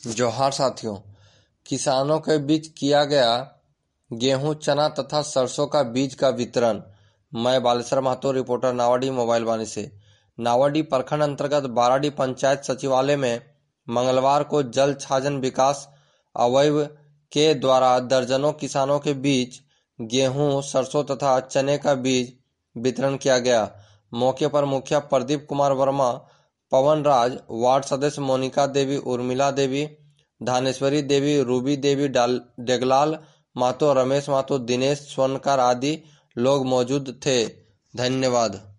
जोहार साथियों, किसानों के बीच किया गया गेहूं, चना तथा सरसों का बीज का वितरण। मैं बालेश्वर महतो, रिपोर्टर नावाडीह मोबाइल वाणी से। नावाडीह प्रखंड अंतर्गत बाराडीह पंचायत सचिवालय में मंगलवार को जल छाजन विकास अवयव के द्वारा दर्जनों किसानों के बीच गेहूं, सरसों तथा चने का बीज वितरण किया गया। मौके पर मुखिया प्रदीप कुमार वर्मा, पवन राज, वार्ड सदस्य मोनिका देवी, उर्मिला देवी, धानेश्वरी देवी, रूबी देवी, डेगलाल महतो, रमेश महतो, दिनेश स्वर्णकार आदि लोग मौजूद थे। धन्यवाद।